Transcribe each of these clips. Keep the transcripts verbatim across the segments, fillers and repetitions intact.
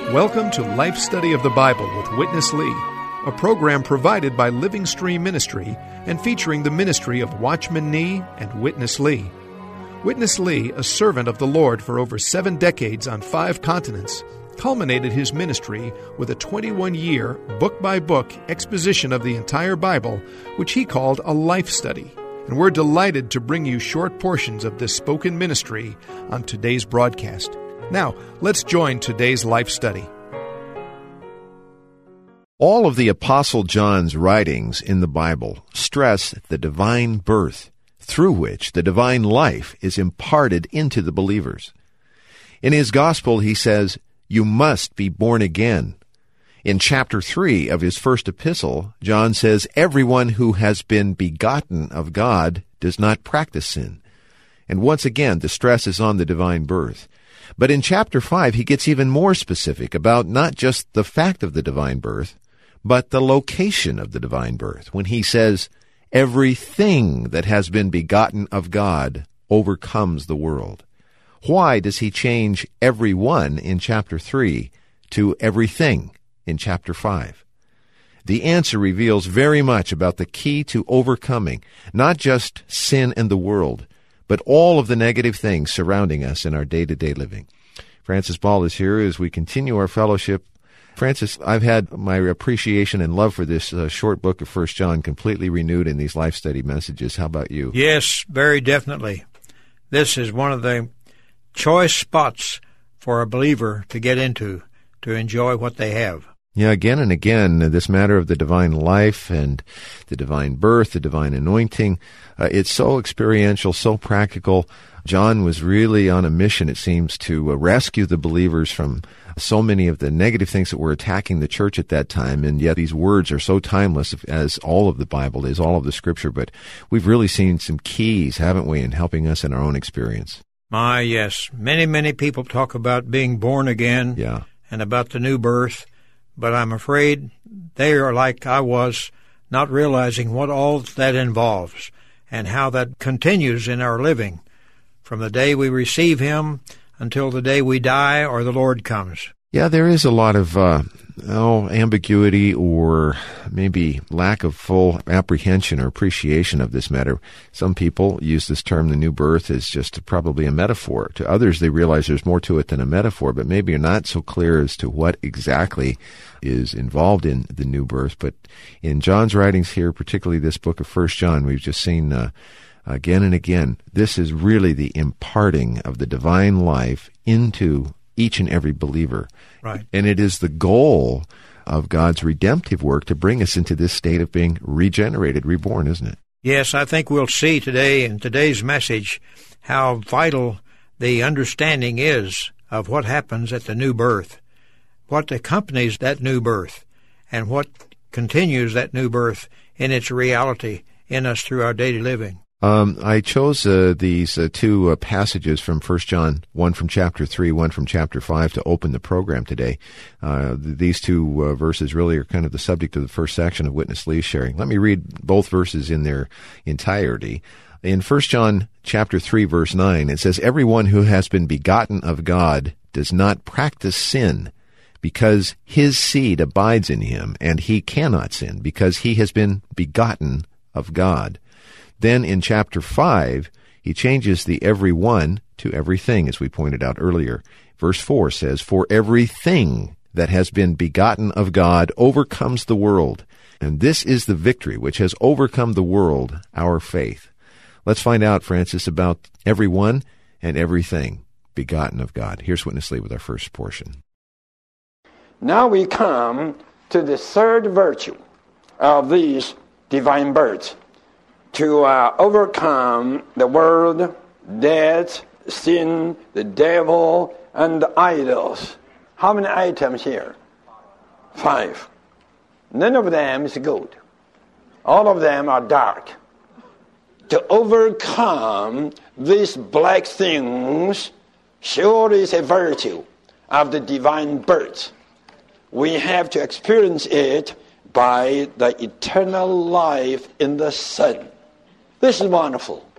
Welcome to Life Study of the Bible with Witness Lee, a program provided by Living Stream Ministry and featuring the ministry of Watchman Nee and Witness Lee. Witness Lee, a servant of the Lord for over seven decades on five continents, culminated his ministry with a twenty-one-year, book-by-book exposition of the entire Bible, which he called a life study. And we're delighted to bring you short portions of this spoken ministry on today's broadcast. Now, let's join today's life study. All of the Apostle John's writings in the Bible stress the divine birth, through which the divine life is imparted into the believers. In his gospel, he says, "You must be born again." In chapter three of his first epistle, John says, "Everyone who has been begotten of God does not practice sin." And once again, the stress is on the divine birth. But in chapter five, he gets even more specific about not just the fact of the divine birth, but the location of the divine birth, when he says, "Everything that has been begotten of God overcomes the world." Why does he change everyone in chapter three to everything in chapter five? The answer reveals very much about the key to overcoming not just sin and the world, but all of the negative things surrounding us in our day-to-day living. Francis Ball is here as we continue our fellowship. Francis, I've had my appreciation and love for this uh, short book of First John completely renewed in these life study messages. How about you? Yes, very definitely. This is one of the choice spots for a believer to get into, to enjoy what they have. Yeah, again and again, this matter of the divine life and the divine birth, the divine anointing, uh, it's so experiential, so practical. John was really on a mission, it seems, to uh, rescue the believers from so many of the negative things that were attacking the church at that time, and yet these words are so timeless as all of the Bible is, all of the Scripture, but we've really seen some keys, haven't we, in helping us in our own experience. My, yes. Many, many people talk about being born again yeah. and about the new birth, but I'm afraid they are like I was, not realizing what all that involves and how that continues in our living from the day we receive Him until the day we die or the Lord comes. Yeah, there is a lot of uh, oh, ambiguity or maybe lack of full apprehension or appreciation of this matter. Some people use this term, the new birth, as just probably a metaphor. To others, they realize there's more to it than a metaphor, but maybe you're not so clear as to what exactly is involved in the new birth. But in John's writings here, particularly this book of First John, we've just seen uh, again and again, this is really the imparting of the divine life into each and every believer. Right. And it is the goal of God's redemptive work to bring us into this state of being regenerated, reborn, isn't it? Yes, I think we'll see today in today's message how vital the understanding is of what happens at the new birth, what accompanies that new birth, and what continues that new birth in its reality in us through our daily living. Um, I chose uh, these uh, two uh, passages from First John, one from chapter three, one from chapter five, to open the program today. Uh, th- these two uh, verses really are kind of the subject of the first section of Witness Lee's sharing. Let me read both verses in their entirety. In First John chapter three, verse nine, it says, "Everyone who has been begotten of God does not practice sin, because his seed abides in him, and he cannot sin, because he has been begotten of God." Then in chapter five, he changes the every one to everything, as we pointed out earlier. Verse four says, "For everything that has been begotten of God overcomes the world. And this is the victory which has overcome the world, our faith." Let's find out, Francis, about everyone and everything begotten of God. Here's Witness Lee with our first portion. Now we come to the third virtue of these divine births. To uh, overcome the world, death, sin, the devil, and the idols. How many items here? Five. None of them is good. All of them are dark. To overcome these black things surely is a virtue of the divine birth. We have to experience it by the eternal life in the Son. This is wonderful.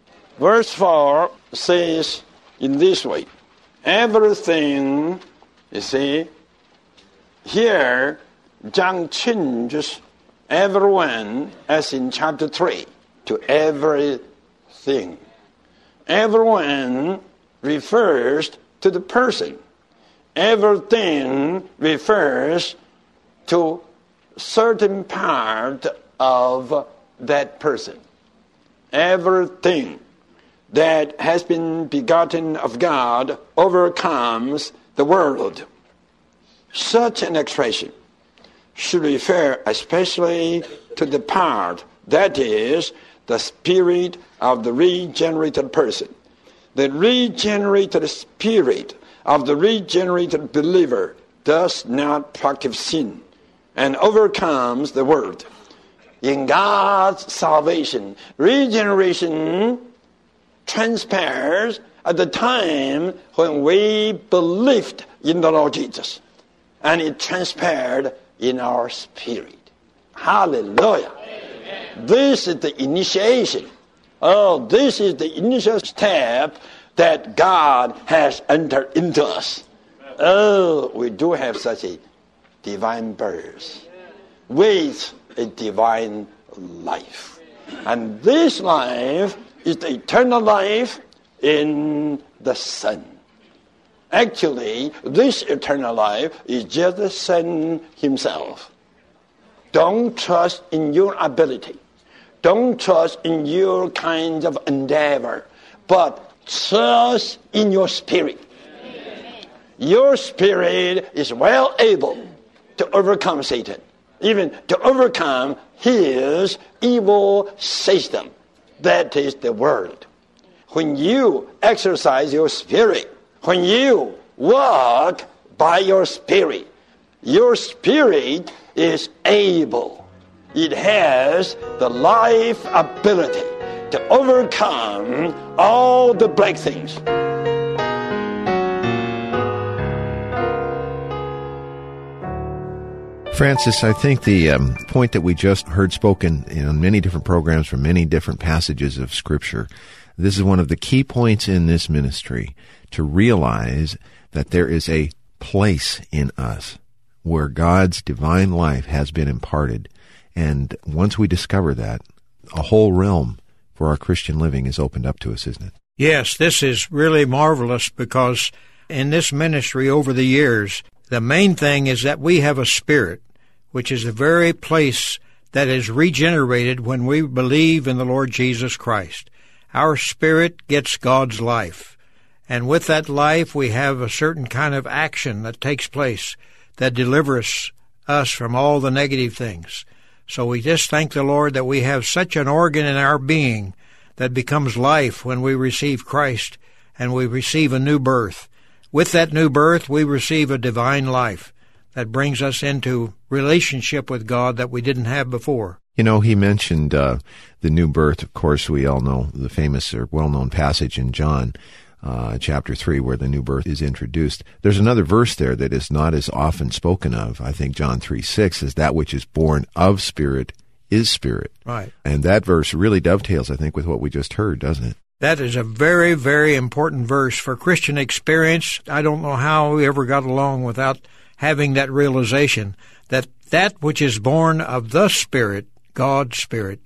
Verse four says in this way, "Everything You see, here John changes everyone, as in chapter three, to everything. Everyone refers to the person. Everything refers to certain part of that person. Everything that has been begotten of God overcomes the world. Such an expression should refer especially to the part, that is, the spirit of the regenerated person. The regenerated spirit of the regenerated believer does not practice sin and overcomes the world. In God's salvation, regeneration transpires at the time when we believed in the Lord Jesus. And it transpired in our spirit. Hallelujah. Amen. This is the initiation. Oh, this is the initial step that God has entered into us. Oh, we do have such a divine birth with a divine life. And this life is the eternal life in the Son. Actually, this eternal life is just the Son himself. Don't trust in your ability. Don't trust in your kind of endeavor, but trust in your spirit. Your spirit is well able to overcome Satan, even to overcome his evil system. That is the world. When you exercise your spirit, when you walk by your spirit, your spirit is able. It has the life ability to overcome all the black things. Francis, I think the um, point that we just heard spoken in many different programs from many different passages of Scripture, this is one of the key points in this ministry, to realize that there is a place in us where God's divine life has been imparted. And once we discover that, a whole realm for our Christian living is opened up to us, isn't it? Yes, this is really marvelous, because in this ministry over the years, the main thing is that we have a spirit, which is the very place that is regenerated when we believe in the Lord Jesus Christ. Our spirit gets God's life. And with that life, we have a certain kind of action that takes place that delivers us from all the negative things. So we just thank the Lord that we have such an organ in our being that becomes life when we receive Christ and we receive a new birth. With that new birth, we receive a divine life that brings us into relationship with God that we didn't have before. You know, he mentioned uh, the new birth. Of course, we all know the famous or well-known passage in John uh, chapter three where the new birth is introduced. There's another verse there that is not as often spoken of. I think John three six is that which is born of spirit is spirit. Right. And that verse really dovetails, I think, with what we just heard, doesn't it? That is a very, very important verse for Christian experience. I don't know how we ever got along without having that realization that that which is born of the Spirit, God's Spirit,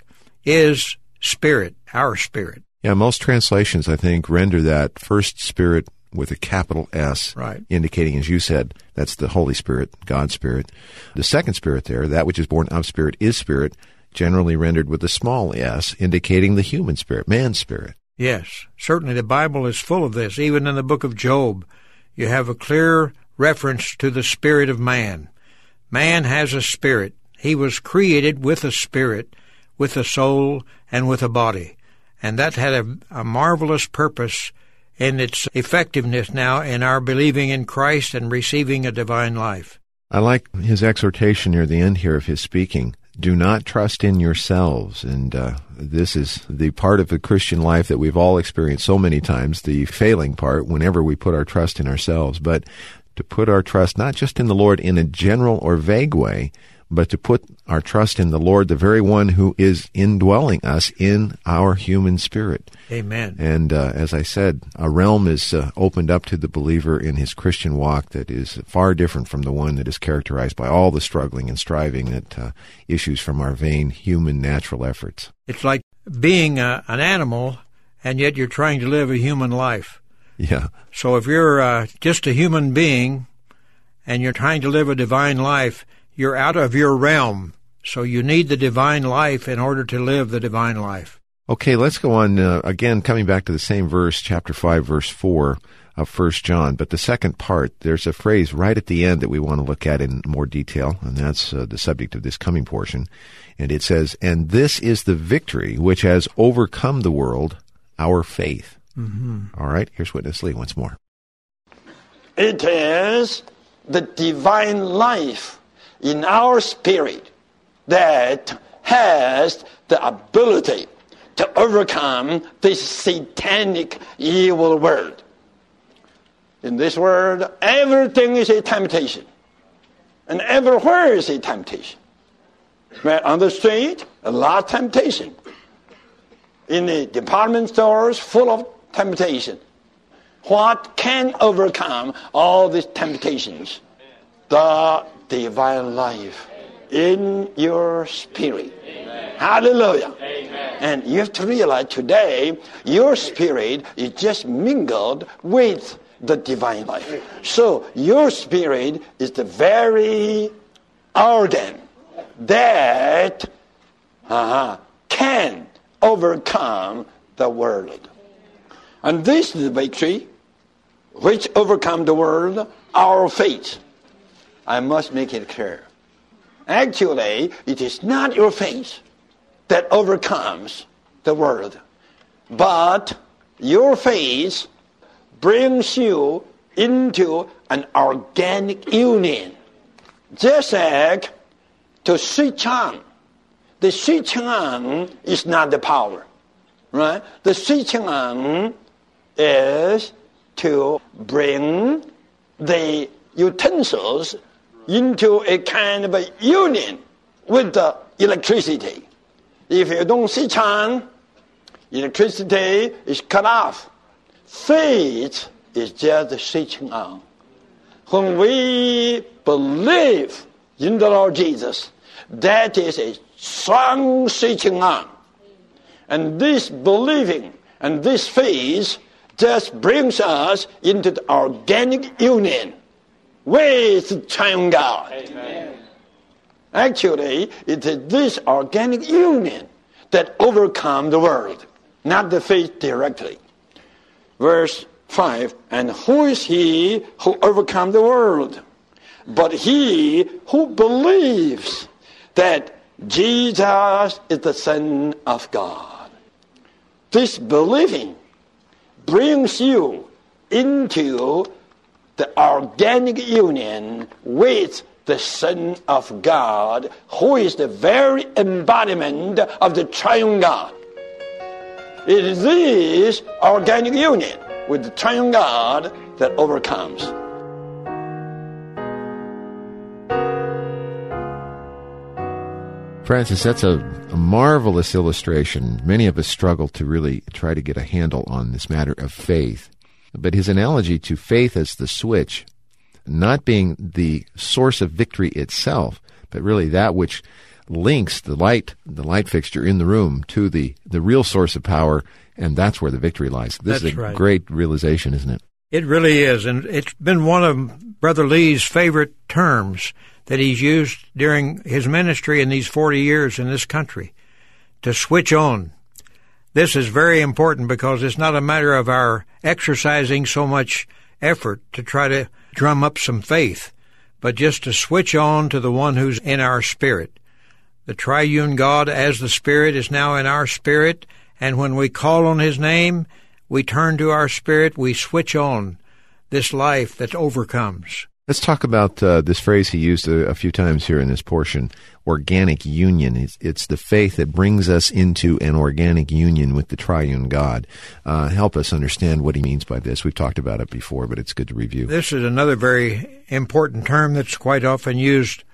is spirit, our spirit. Yeah, most translations, I think, render that first Spirit with a capital S, right, indicating, as you said, that's the Holy Spirit, God's Spirit. The second Spirit there, that which is born of Spirit is Spirit, generally rendered with a small s, indicating the human spirit, man's spirit. Yes, certainly the Bible is full of this. Even in the book of Job, you have a clear reference to the spirit of man. Man has a spirit. He was created with a spirit, with a soul, and with a body. And that had a, a marvelous purpose in its effectiveness now in our believing in Christ and receiving a divine life. I like his exhortation near the end here of his speaking. Do not trust in yourselves. And uh, this is the part of the Christian life that we've all experienced so many times, the failing part, whenever we put our trust in ourselves. But to put our trust not just in the Lord in a general or vague way, but to put our trust in the Lord, the very one who is indwelling us in our human spirit. Amen. And uh, as I said, a realm is uh, opened up to the believer in his Christian walk that is far different from the one that is characterized by all the struggling and striving that uh, issues from our vain human natural efforts. It's like being a, an animal, and yet you're trying to live a human life. Yeah. So if you're uh, just a human being and you're trying to live a divine life, you're out of your realm. So you need the divine life in order to live the divine life. Okay, let's go on, uh, again, coming back to the same verse, chapter five, verse four of First John. But the second part, there's a phrase right at the end that we want to look at in more detail, and that's uh, the subject of this coming portion. And it says, "And this is the victory which has overcome the world, our faith." Mm-hmm. All right, here's Witness Lee once more. It is the divine life in our spirit that has the ability to overcome this satanic evil world. In this world, everything is a temptation. And everywhere is a temptation. Right on the street, a lot of temptation. In the department stores, full of temptation. What can overcome all these temptations? The divine life in your spirit. Amen. Hallelujah. Amen. And you have to realize today, your spirit is just mingled with the divine life. So your spirit is the very organ that uh-huh, can overcome the world. And this is the victory which overcome the world, our faith. I must make it clear. Actually, it is not your faith that overcomes the world, but your faith brings you into an organic union. Just like to switch on. The switching on is not the power, right? The switching on is to bring the utensils into a kind of a union with the electricity. If you don't switch on, electricity is cut off. Faith is just switching on. When we believe in the Lord Jesus, that is a strong switching on. And this believing and this faith just brings us into the organic union with the triune God. Amen. Actually, it is this organic union that overcomes the world, not the faith directly. Verse five, "And who is he who overcomes the world? But he who believes that Jesus is the Son of God." This believing brings you into the organic union with the Son of God, who is the very embodiment of the triune God. It is this organic union with the triune God that overcomes. Francis, that's a, a marvelous illustration. Many of us struggle to really try to get a handle on this matter of faith. But his analogy to faith as the switch, not being the source of victory itself, but really that which links the light, the light fixture in the room to the, the real source of power, and that's where the victory lies. This That's is a right. great realization, isn't it? It really is, and it's been one of Brother Lee's favorite terms that he's used during his ministry in these forty years in this country, to switch on. This is very important because it's not a matter of our exercising so much effort to try to drum up some faith, but just to switch on to the one who's in our spirit. The triune God as the Spirit is now in our spirit, and when we call on His name, we turn to our spirit, we switch on this life that overcomes. Let's talk about uh, this phrase he used a, a few times here in this portion, organic union. It's, it's the faith that brings us into an organic union with the triune God. Uh, help us understand what he means by this. We've talked about it before, but it's good to review. This is another very important term that's quite often used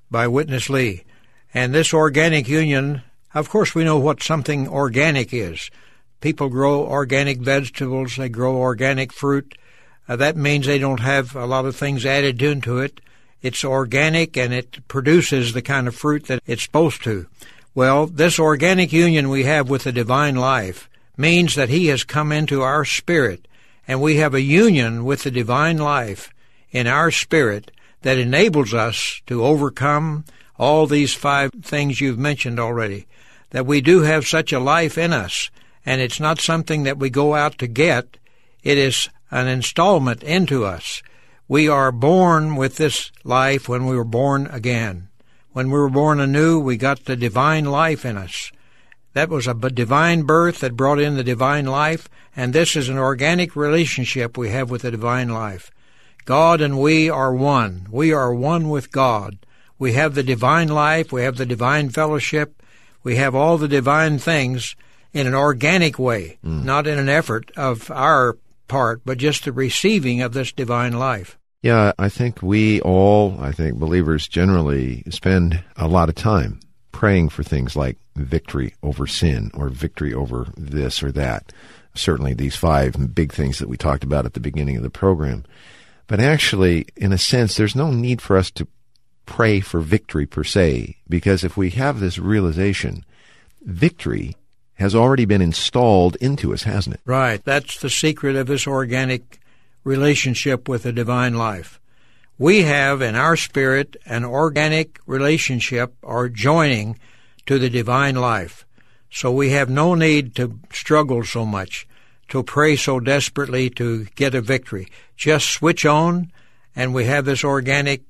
by Witness Lee. And this organic union, of course we know what something organic is. People grow organic vegetables, they grow organic fruit. Uh, that means they don't have a lot of things added into it. It's organic and it produces the kind of fruit that it's supposed to. Well, this organic union we have with the divine life means that He has come into our spirit, and we have a union with the divine life in our spirit that enables us to overcome all these five things you've mentioned already, that we do have such a life in us, and it's not something that we go out to get. It is an installment into us. We are born with this life when we were born again. When we were born anew, we got the divine life in us. That was a divine birth that brought in the divine life, and this is an organic relationship we have with the divine life. God and we are one. We are one with God. We have the divine life. We have the divine fellowship. We have all the divine things in an organic way, mm. not in an effort of our part, but just the receiving of this divine life. Yeah, I think we all, I think believers generally spend a lot of time praying for things like victory over sin or victory over this or that. Certainly these five big things that we talked about at the beginning of the program. But actually, in a sense, there's no need for us to pray for victory per se, because if we have this realization, victory has already been installed into us, hasn't it? Right. That's the secret of this organic relationship with the divine life. We have in our spirit an organic relationship or joining to the divine life. So we have no need to struggle so much, to pray so desperately to get a victory. Just switch on, and we have this organic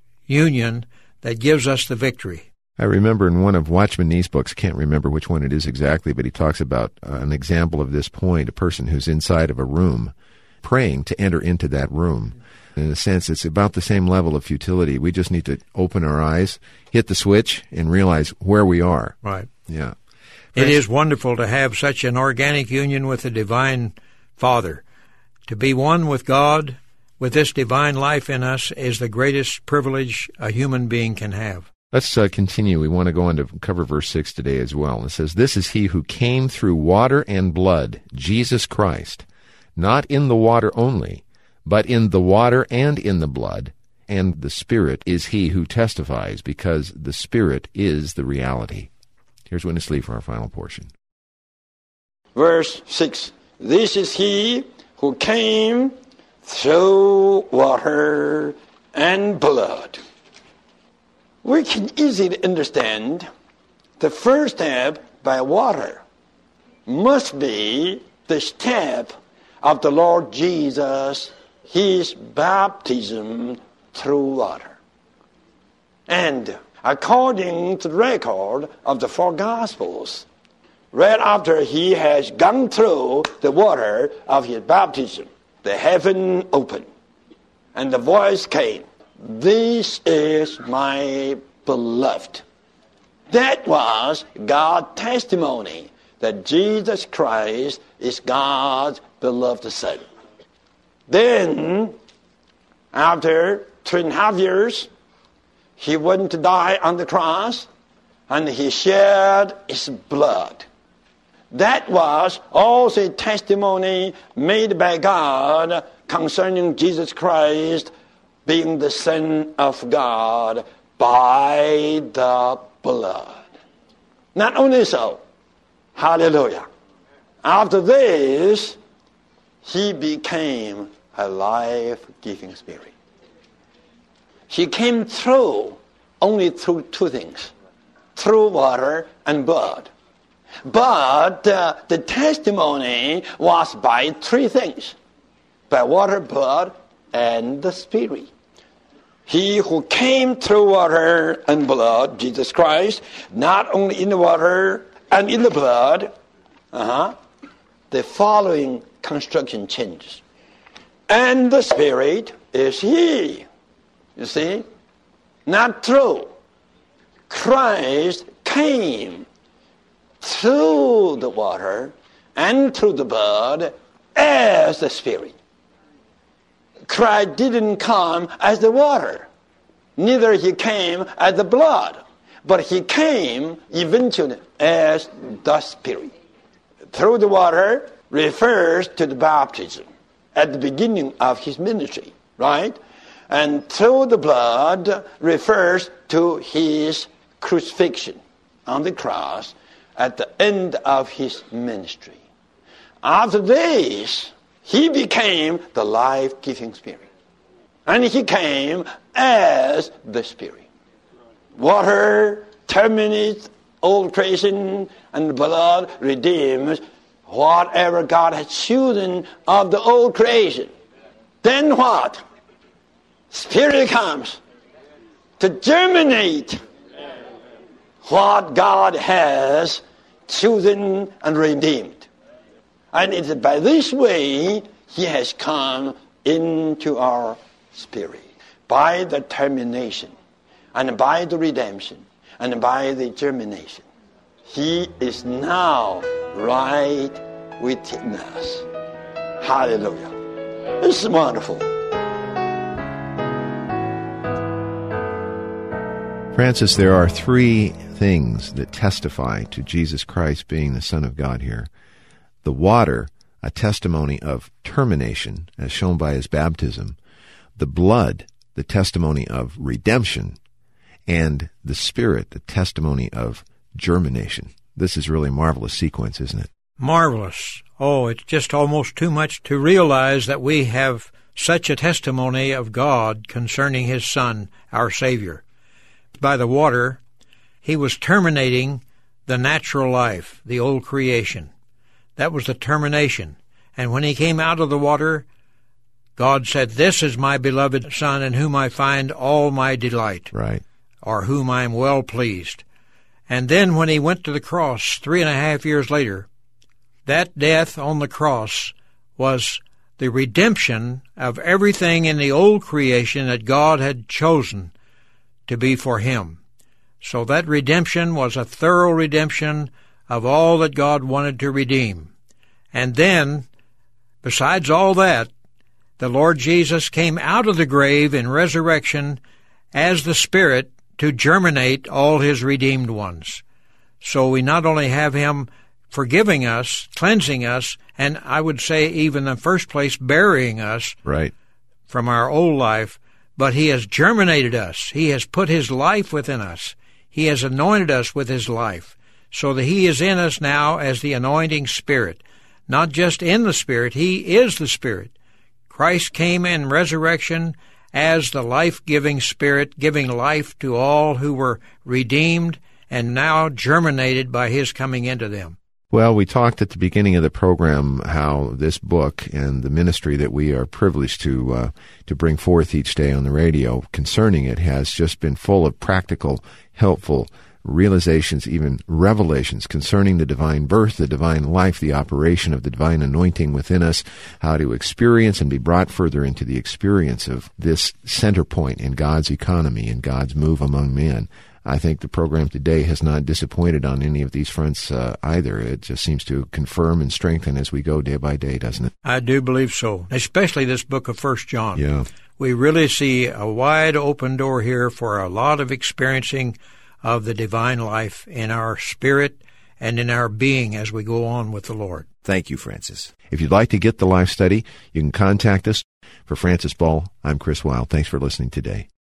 union that gives us the victory. I remember in one of Watchman Nee's books, can't remember which one it is exactly, but he talks about uh, an example of this point, a person who's inside of a room praying to enter into that room. In a sense, it's about the same level of futility. We just need to open our eyes, hit the switch, and realize where we are. Right. Yeah. It is wonderful to have such an organic union with the divine Father. To be one with God, with this divine life in us, is the greatest privilege a human being can have. Let's uh, continue. We want to go on to cover verse six today as well. It says, "This is he who came through water and blood, Jesus Christ, not in the water only, but in the water and in the blood, and the Spirit is he who testifies, because the Spirit is the reality." Here's Witness Lee for our final portion. Verse six, "This is he who came through water and blood." We can easily understand the first step by water must be the step of the Lord Jesus, his baptism through water. And according to the record of the four Gospels, right after he has gone through the water of his baptism, the heaven opened, and the voice came, "This is my beloved." That was God's testimony that Jesus Christ is God's beloved Son. Then, after three and a half years, he went to die on the cross, and he shed his blood. That was also a testimony made by God concerning Jesus Christ being the Son of God by the blood. Not only so, hallelujah, after this, he became a life-giving Spirit. He came through only through two things, through water and blood. But uh, the testimony was by three things, by water, blood, and the Spirit. He who came through water and blood, Jesus Christ, not only in the water and in the blood, uh-huh, the following construction changes. And the Spirit is he. You see? Not true. Christ came through the water and through the blood as the Spirit. Christ didn't come as the water. neither he came as the blood, but he came eventually as the Spirit. Through the water refers to the baptism at the beginning of his ministry, right? And through the blood refers to his crucifixion on the cross at the end of his ministry. After this, he became the life-giving Spirit. And he came as the Spirit. Water terminates old creation, and the blood redeems whatever God has chosen of the old creation. Then what? Spirit comes to germinate what God has chosen and redeemed. And it's by this way he has come into our spirit, by the termination, and by the redemption, and by the germination. He is now right within us. Hallelujah. It's wonderful. Francis, there are three things that testify to Jesus Christ being the Son of God here. The water, a testimony of termination, as shown by his baptism. The blood, the testimony of redemption. And the Spirit, the testimony of germination. This is really a marvelous sequence, isn't it? Marvelous. Oh, it's just almost too much to realize that we have such a testimony of God concerning his Son, our Savior. By the water, he was terminating the natural life, the old creation. That was the termination. And when he came out of the water, God said, "This is my beloved Son, in whom I find all my delight." Right. Or whom I am well pleased. And then when he went to the cross three and a half years later, that death on the cross was the redemption of everything in the old creation that God had chosen to be for him. So that redemption was a thorough redemption of all that God wanted to redeem. And then, besides all that, the Lord Jesus came out of the grave in resurrection as the Spirit to germinate all his redeemed ones. So we not only have him forgiving us, cleansing us, and I would say even in the first place burying us right. from our old life, but he has germinated us. He has put his life within us. He has anointed us with his life, so that he is in us now as the anointing Spirit. Not just in the Spirit, he is the Spirit. Christ came in resurrection as the life-giving Spirit, giving life to all who were redeemed and now germinated by his coming into them. Well, we talked at the beginning of the program how this book and the ministry that we are privileged to uh, to bring forth each day on the radio concerning it has just been full of practical, helpful realizations, even revelations concerning the divine birth, the divine life, the operation of the divine anointing within us, how to experience and be brought further into the experience of this center point in God's economy and God's move among men. I think the program today has not disappointed on any of these fronts uh, either. It just seems to confirm and strengthen as we go day by day, doesn't it? I do believe so, especially this book of First John. Yeah. We really see a wide open door here for a lot of experiencing of the divine life in our spirit and in our being as we go on with the Lord. Thank you, Francis. If you'd like to get the life study, you can contact us. For Francis Ball, I'm Chris Wilde. Thanks for listening today.